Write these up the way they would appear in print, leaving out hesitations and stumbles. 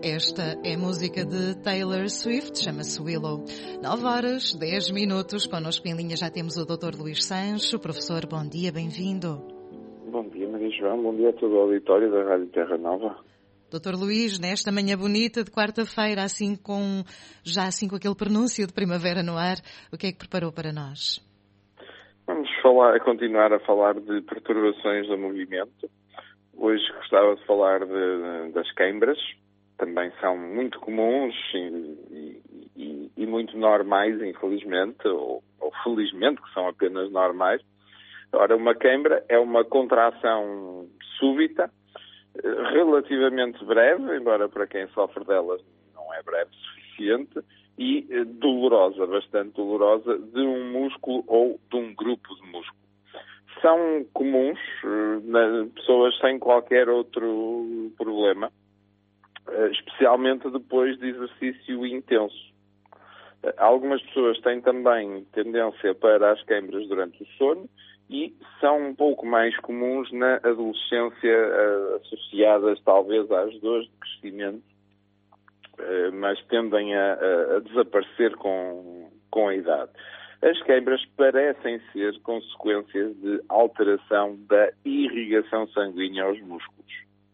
Esta é música de Taylor Swift, chama-se Willow. 9h10. Connosco em linha já temos o Dr. Luís Sancho. Professor, bom dia, bem-vindo. Bom dia, Maria João. Bom dia a todo o auditório da Rádio Terra Nova. Dr. Luís, nesta manhã bonita de quarta-feira, assim com aquele prenúncio de primavera no ar, o que é que preparou para nós? Vamos continuar a falar de perturbações do movimento. Hoje gostava de falar das queimbras. Também são muito comuns e muito normais, infelizmente, ou felizmente, que são apenas normais. Ora, uma queimbra é uma contração súbita, relativamente breve, embora para quem sofre delas não é breve o suficiente, e dolorosa, bastante dolorosa, de um músculo ou de um grupo de músculo. São comuns nas pessoas sem qualquer outro problema, especialmente depois de exercício intenso. Algumas pessoas têm também tendência para as queimbras durante o sono e são um pouco mais comuns na adolescência, associadas talvez às dores de crescimento, mas tendem a desaparecer com a idade. As queimbras parecem ser consequências de alteração da irrigação sanguínea aos músculos.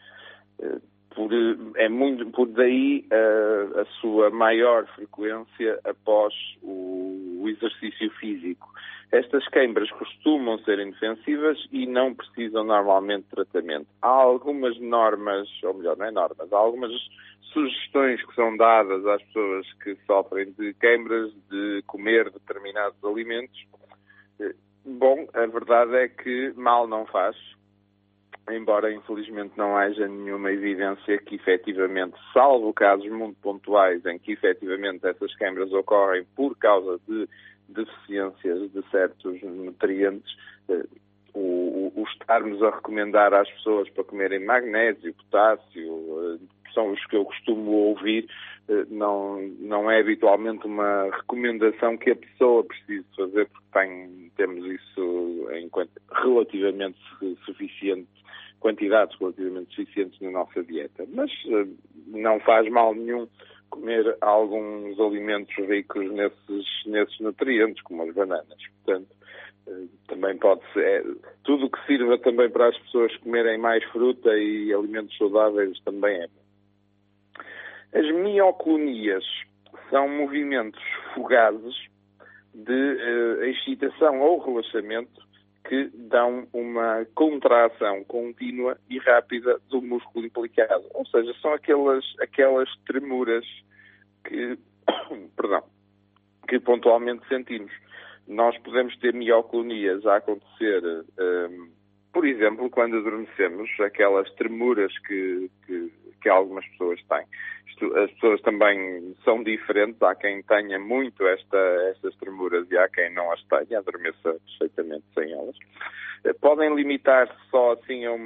Por daí a sua maior frequência após o exercício físico. Estas queimbras costumam ser inofensivas e não precisam normalmente de tratamento. Há algumas normas, ou melhor, não é normas, há algumas sugestões que são dadas às pessoas que sofrem de queimbras de comer determinados alimentos. Bom, a verdade é que mal não faz. Embora, infelizmente, não haja nenhuma evidência que, efetivamente, salvo casos muito pontuais em que, efetivamente, essas queimbras ocorrem por causa de deficiências de certos nutrientes, o estarmos a recomendar às pessoas para comerem magnésio, potássio, são os que eu costumo ouvir, não é habitualmente uma recomendação que a pessoa precise fazer, porque temos isso em relativamente suficiente, quantidades relativamente suficientes na nossa dieta. Mas não faz mal nenhum comer alguns alimentos ricos nesses nutrientes, como as bananas. Portanto, também pode ser, tudo o que sirva também para as pessoas comerem mais fruta e alimentos saudáveis também é bom. As mioclonias são movimentos fugazes de excitação ou relaxamento que dão uma contração contínua e rápida do músculo implicado. Ou seja, são aquelas tremuras que pontualmente sentimos. Nós podemos ter mioclonias a acontecer, por exemplo, quando adormecemos, aquelas tremuras que algumas pessoas têm. As pessoas também são diferentes, há quem tenha muito estas tremuras e há quem não as tenha, adormeça perfeitamente sem elas. Podem limitar-se só assim a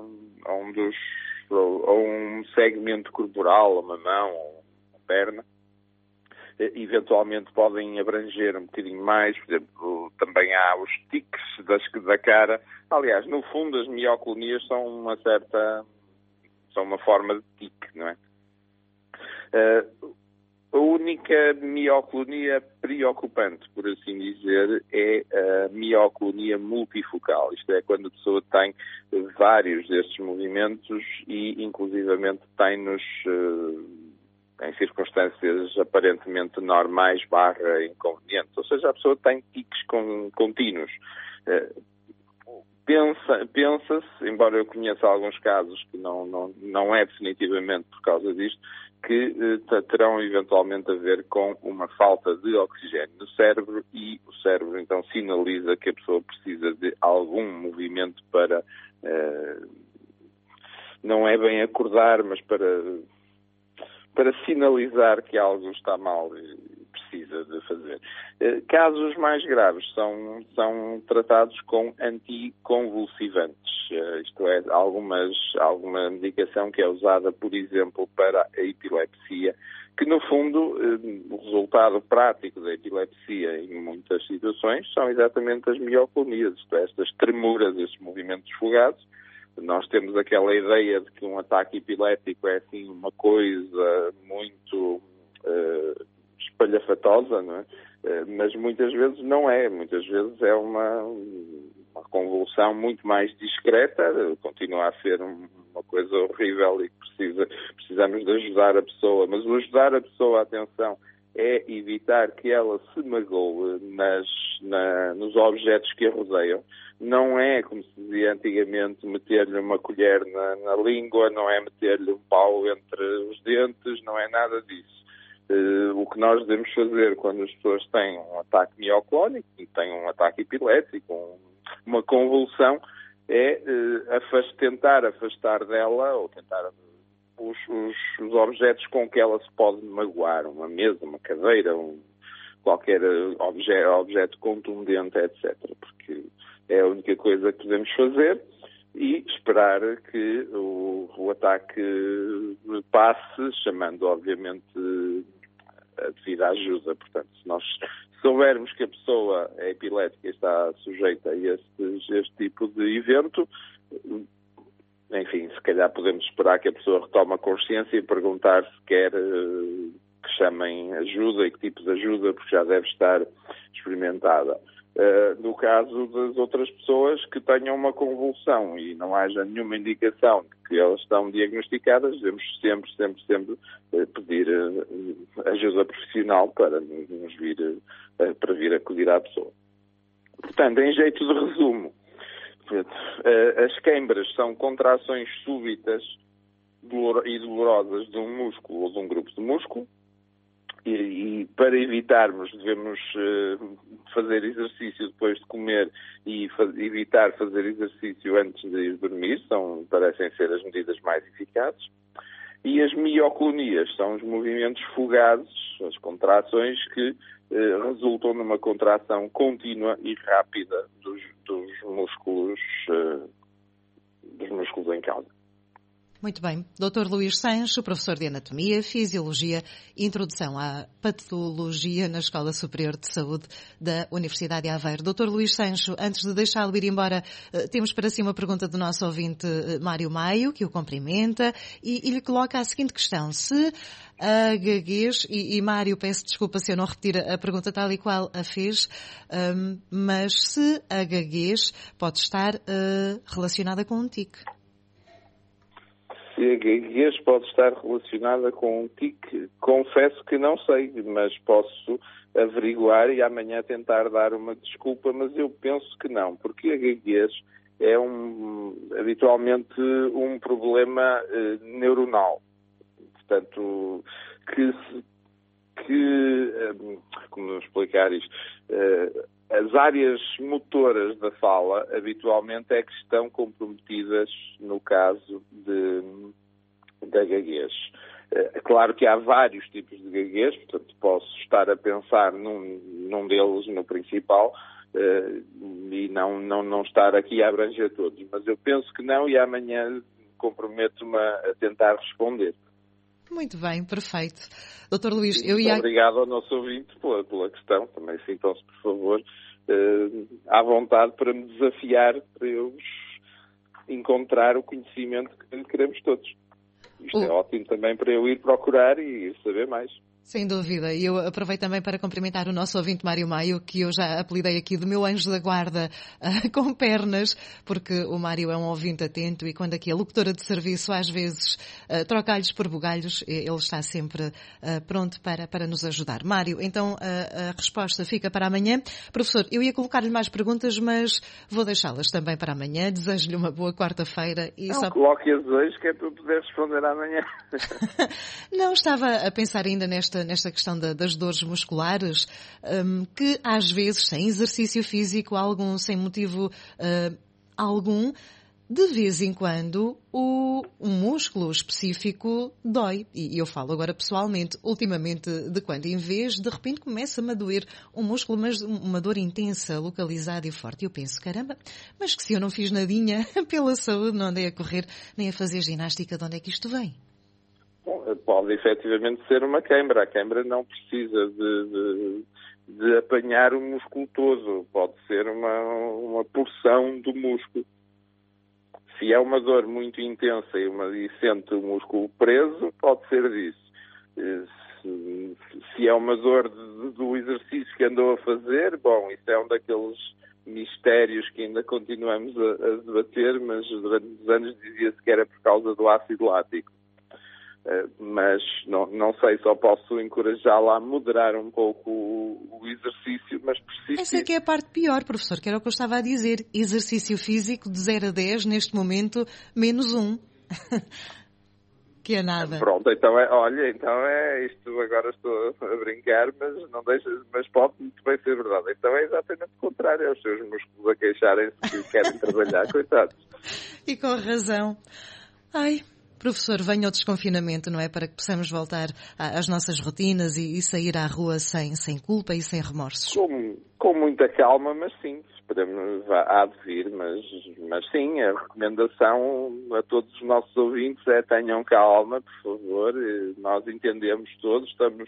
um segmento corporal, uma mão ou uma perna. Eventualmente podem abranger um bocadinho mais, por exemplo, também há os tiques da cara. Aliás, no fundo as mioclonias são uma forma de tique, não é? A única mioclonia preocupante, por assim dizer, é a mioclonia multifocal. Isto é, quando a pessoa tem vários destes movimentos e, inclusivamente, tem-nos em circunstâncias aparentemente normais / inconvenientes. Ou seja, a pessoa tem tiques contínuos. Pensa-se, embora eu conheça alguns casos que não é definitivamente por causa disto, que terão eventualmente a ver com uma falta de oxigênio no cérebro e o cérebro então sinaliza que a pessoa precisa de algum movimento para, não é bem acordar, mas para sinalizar que algo está mal e precisa de fazer. Casos mais graves são tratados com anticonvulsivantes, isto é, alguma medicação que é usada, por exemplo, para a epilepsia, que no fundo o resultado prático da epilepsia em muitas situações são exatamente as mioclonias, isto é, estas tremuras, estes movimentos fugazes, Nós temos aquela ideia de que um ataque epilético é assim uma coisa muito espalhafatosa, não é? Mas muitas vezes não é. Muitas vezes é uma convulsão muito mais discreta, continua a ser uma coisa horrível e que precisamos de ajudar a pessoa. Mas o ajudar a pessoa, atenção, é evitar que ela se magoe nos objetos que a rodeiam. Não é, como se dizia antigamente, meter-lhe uma colher na língua, não é meter-lhe um pau entre os dentes, não é nada disso. O que nós devemos fazer quando as pessoas têm um ataque mioclónico, têm um ataque epilético, uma convulsão, é tentar afastar dela, ou tentar os objetos com que ela se pode magoar, uma mesa, uma cadeira, qualquer objeto contundente, etc. Porque é a única coisa que podemos fazer e esperar que o ataque passe, chamando, obviamente, a devida ajuda. Portanto, se nós soubermos que a pessoa é epilética e está sujeita a este tipo de evento, enfim, se calhar podemos esperar que a pessoa retome a consciência e perguntar se quer que chamem ajuda e que tipo de ajuda, porque já deve estar experimentada. No caso das outras pessoas que tenham uma convulsão e não haja nenhuma indicação de que elas estão diagnosticadas, devemos sempre pedir ajuda profissional para vir acudir à pessoa. Portanto, em jeito de resumo, as queimbras são contrações súbitas e dolorosas de um músculo ou de um grupo de músculo. E para evitarmos, devemos fazer exercício depois de comer e evitar fazer exercício antes de ir dormir, parecem ser as medidas mais eficazes. E as mioclonias são os movimentos fugazes, as contrações que resultam numa contração contínua e rápida dos músculos em causa. Muito bem. Dr. Luís Sancho, professor de Anatomia, Fisiologia e Introdução à Patologia na Escola Superior de Saúde da Universidade de Aveiro. Dr. Luís Sancho, antes de deixá-lo ir embora, temos para si uma pergunta do nosso ouvinte Mário Maio, que o cumprimenta, e lhe coloca a seguinte questão. Se a gaguez, e Mário, peço desculpa se eu não repetir a pergunta tal e qual a fez, mas se a gaguez pode estar relacionada com um tique? Se a gaguez pode estar relacionada com um tique, confesso que não sei, mas posso averiguar e amanhã tentar dar uma desculpa, mas eu penso que não, porque a gaguez é habitualmente um problema neuronal. Portanto, como explicar isto? As áreas motoras da fala, habitualmente, é que estão comprometidas no caso da gaguez. É claro que há vários tipos de gaguez, portanto, posso estar a pensar num deles, no principal, e não estar aqui a abranger todos. Mas eu penso que não, e amanhã comprometo-me a tentar responder. Muito bem, perfeito. Dr. Luís, Obrigado ao nosso ouvinte pela questão. Também sintam-se, por favor, à vontade para me desafiar, para eu encontrar o conhecimento que queremos todos. Isto é ótimo também para eu ir procurar e saber mais. Sem dúvida. E eu aproveito também para cumprimentar o nosso ouvinte Mário Maio, que eu já apelidei aqui de meu anjo da guarda com pernas, porque o Mário é um ouvinte atento e quando aqui a locutora de serviço às vezes troca alhos por bugalhos, ele está sempre pronto para nos ajudar. Mário, então a resposta fica para amanhã. Professor, eu ia colocar-lhe mais perguntas, mas vou deixá-las também para amanhã. Desejo-lhe uma boa quarta-feira. Coloque-as hoje que é para eu poder responder amanhã. Não, estava a pensar ainda nesta questão das dores musculares, que às vezes, sem exercício físico algum, sem motivo algum, de vez em quando um músculo específico dói. E eu falo agora pessoalmente, ultimamente, de quando em vez, de repente começa-me a doer um músculo, mas uma dor intensa, localizada e forte. E eu penso, caramba, mas que se eu não fiz nadinha pela saúde, não andei a correr, nem a fazer ginástica, de onde é que isto vem? Bom, pode efetivamente ser uma queimbra. A queimbra não precisa de apanhar o músculo todo. Pode ser uma porção do músculo. Se é uma dor muito intensa e sente o músculo preso, pode ser disso. Se é uma dor do exercício que andou a fazer, bom, isso é um daqueles mistérios que ainda continuamos a debater, mas durante os anos dizia-se que era por causa do ácido lático. Mas não sei, só posso encorajá-la a moderar um pouco o exercício, mas persistir. Essa é que é a parte pior, professor, que era o que eu estava a dizer. Exercício físico de 0 a 10, neste momento, -1. Que é nada. Pronto, então isto agora estou a brincar, mas não deixa, mas pode muito bem ser verdade. Então é exatamente o contrário, é os seus músculos a queixarem-se que querem trabalhar, coitados. E com razão. Ai, professor, venha o desconfinamento, não é? Para que possamos voltar às nossas rotinas e sair à rua sem culpa e sem remorsos. Com muita calma, mas sim, esperamos, há de vir, mas sim, a recomendação a todos os nossos ouvintes é tenham calma, por favor, nós entendemos todos,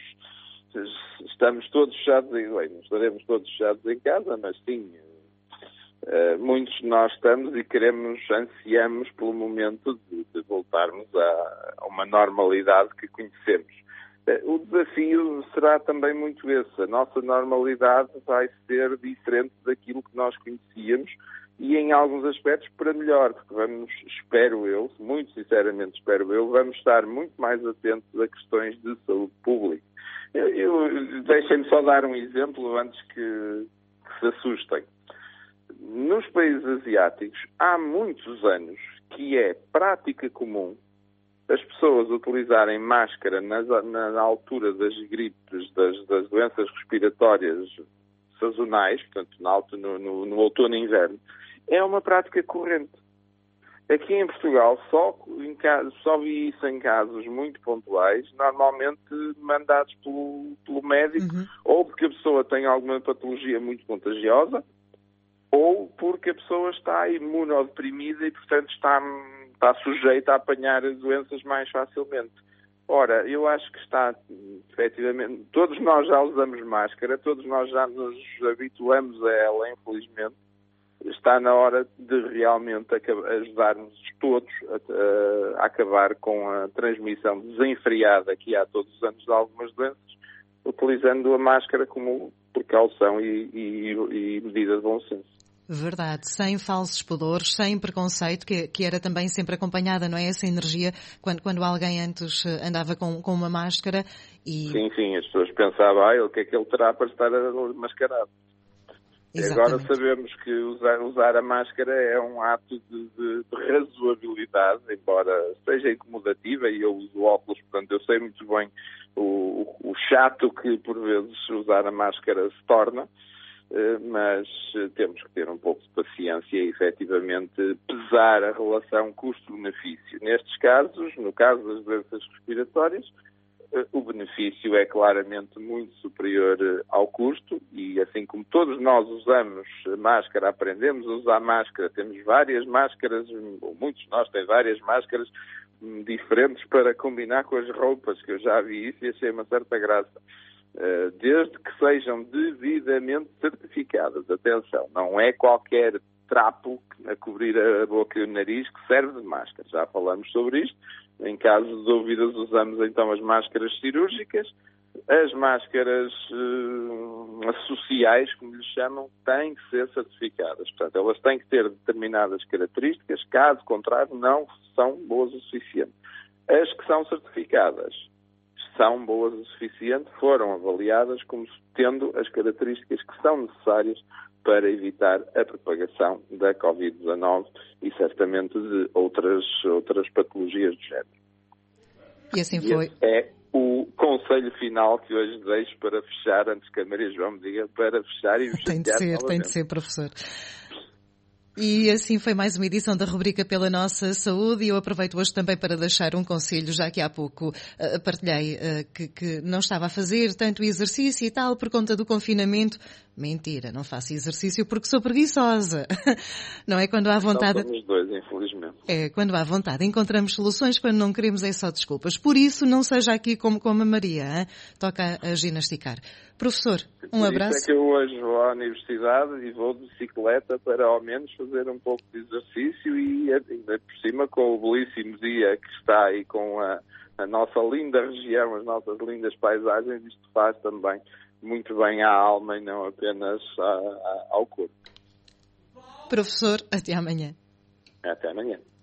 estamos todos fechados, não estaremos todos fechados em casa, mas sim, muitos de nós estamos e ansiamos pelo momento de voltarmos a uma normalidade que conhecemos. O desafio será também muito esse. A nossa normalidade vai ser diferente daquilo que nós conhecíamos e em alguns aspectos para melhor, porque muito sinceramente espero eu, vamos estar muito mais atentos a questões de saúde pública. Deixem-me só dar um exemplo antes que se assustem. Nos países asiáticos, há muitos anos que é prática comum as pessoas utilizarem máscara na altura das gripes, das doenças respiratórias sazonais, portanto, no outono e inverno, é uma prática corrente. Aqui em Portugal só vi isso em casos muito pontuais, normalmente mandados pelo médico, ou porque a pessoa tem alguma patologia muito contagiosa, ou porque a pessoa está imunodeprimida e, portanto, está sujeita a apanhar doenças mais facilmente. Ora, eu acho que efetivamente, todos nós já usamos máscara, todos nós já nos habituamos a ela, infelizmente. Está na hora de realmente ajudarmos todos a acabar com a transmissão desenfreada que há todos os anos de algumas doenças, utilizando a máscara como precaução e medida de bom senso. Verdade, sem falsos pudores, sem preconceito, que era também sempre acompanhada, não é? Essa energia, quando alguém antes andava com uma máscara e... Sim, as pessoas pensavam, o que é que ele terá para estar mascarado? Agora sabemos que usar a máscara é um ato de razoabilidade, embora seja incomodativa, e eu uso óculos, portanto eu sei muito bem o chato que por vezes usar a máscara se torna, mas temos que ter um pouco de paciência e efetivamente pesar a relação custo-benefício. Nestes casos, no caso das doenças respiratórias, o benefício é claramente muito superior ao custo e assim como todos nós usamos máscara, aprendemos a usar máscara, temos várias máscaras, ou muitos de nós têm várias máscaras diferentes para combinar com as roupas, que eu já vi isso e achei uma certa graça. Desde que sejam devidamente certificadas. Atenção, não é qualquer trapo a cobrir a boca e o nariz que serve de máscara. Já falamos sobre isto. Em caso de dúvidas, usamos então as máscaras cirúrgicas. As máscaras sociais, como lhes chamam, têm que ser certificadas. Portanto, elas têm que ter determinadas características, caso contrário, não são boas o suficiente. As que são certificadas são boas o suficiente, foram avaliadas como tendo as características que são necessárias para evitar a propagação da Covid-19 e certamente de outras patologias do género. E assim foi. Esse é o conselho final que hoje deixo para fechar, antes que a Maria João me diga para fechar e tem de ser, professor. E assim foi mais uma edição da rubrica Pela Nossa Saúde e eu aproveito hoje também para deixar um conselho, já que há pouco partilhei que não estava a fazer tanto exercício e tal por conta do confinamento, Mentira, não faço exercício porque sou preguiçosa. Não é quando há vontade... Então somos dois, infelizmente. É, quando há vontade encontramos soluções, quando não queremos é só desculpas. Por isso, não seja aqui como a Maria, hein? Toca a ginasticar. Professor, um abraço. Por isso é que eu hoje vou à universidade e vou de bicicleta para ao menos fazer um pouco de exercício e ainda por cima com o belíssimo dia que está aí com a nossa linda região, as nossas lindas paisagens, isto faz também muito bem à alma e não apenas ao corpo. Professor, até amanhã. Até amanhã.